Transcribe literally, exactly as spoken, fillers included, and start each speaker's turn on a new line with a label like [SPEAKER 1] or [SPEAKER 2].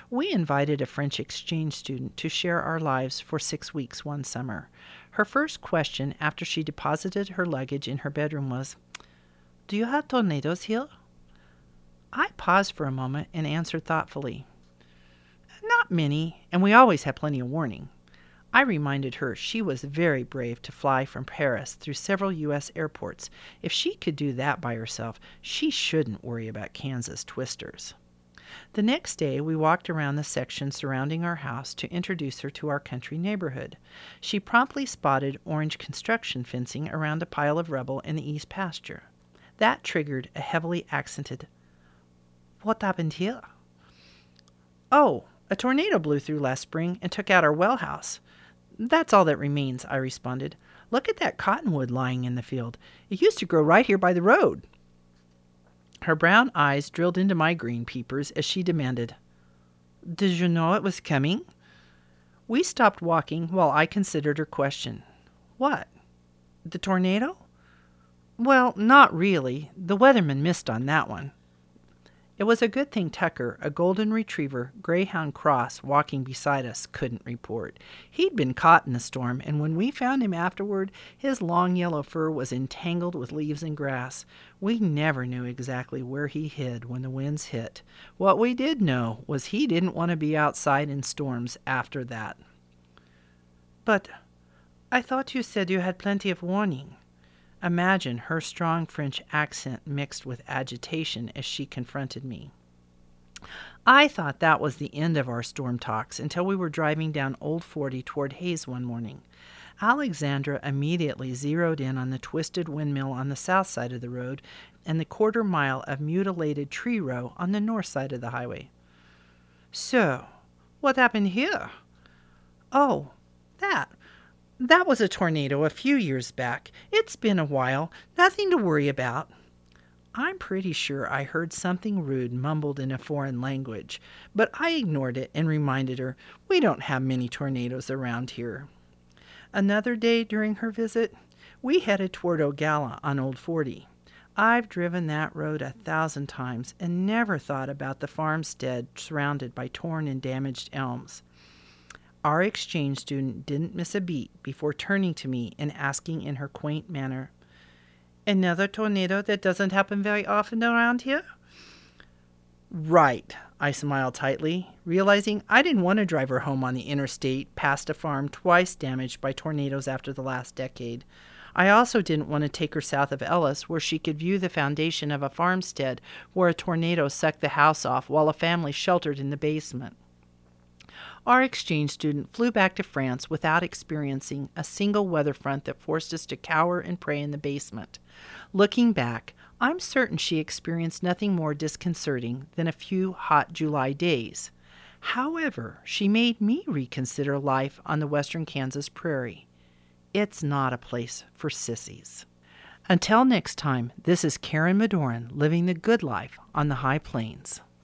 [SPEAKER 1] We invited a French exchange student to share our lives for six weeks one summer. Her first question after she deposited her luggage in her bedroom was, "Do you have tornadoes here?" I paused for a moment and answered thoughtfully, "Not many, and we always have plenty of warning." I reminded her she was very brave to fly from Paris through several U S airports. If she could do that by herself, she shouldn't worry about Kansas twisters. The next day, we walked around the section surrounding our house to introduce her to our country neighborhood. She promptly spotted orange construction fencing around a pile of rubble in the east pasture. That triggered a heavily accented, "What happened here?" "Oh, a tornado blew through last spring and took out our well house. That's all that remains," I responded. "Look at that cottonwood lying in the field. It used to grow right here by the road." Her brown eyes drilled into my green peepers as she demanded, "Did you know it was coming?" We stopped walking while I considered her question. "What? The tornado?" "Well, not really. The weatherman missed on that one." It was a good thing Tucker, a golden retriever, greyhound cross, walking beside us, couldn't report. He'd been caught in the storm, and when we found him afterward, his long yellow fur was entangled with leaves and grass. We never knew exactly where he hid when the winds hit. What we did know was he didn't want to be outside in storms after that. "But I thought you said you had plenty of warning." Imagine her strong French accent mixed with agitation as she confronted me. I thought that was the end of our storm talks until we were driving down Old forty toward Hayes one morning. Alexandra immediately zeroed in on the twisted windmill on the south side of the road and the quarter mile of mutilated tree row on the north side of the highway. "So, what happened here?" "Oh, that. That was a tornado a few years back. It's been a while. Nothing to worry about." I'm pretty sure I heard something rude mumbled in a foreign language, but I ignored it and reminded her, "We don't have many tornadoes around here." Another day during her visit, we headed toward Ogalla on Old forty. I've driven that road a thousand times and never thought about the farmstead surrounded by torn and damaged elms. Our exchange student didn't miss a beat before turning to me and asking in her quaint manner, "Another tornado that doesn't happen very often around here?" "Right," I smiled tightly, realizing I didn't want to drive her home on the interstate past a farm twice damaged by tornadoes after the last decade. I also didn't want to take her south of Ellis where she could view the foundation of a farmstead where a tornado sucked the house off while a family sheltered in the basement. Our exchange student flew back to France without experiencing a single weather front that forced us to cower and pray in the basement. Looking back, I'm certain she experienced nothing more disconcerting than a few hot July days. However, she made me reconsider life on the western Kansas prairie. It's not a place for sissies. Until next time, this is Karen Madoran living the good life on the high plains.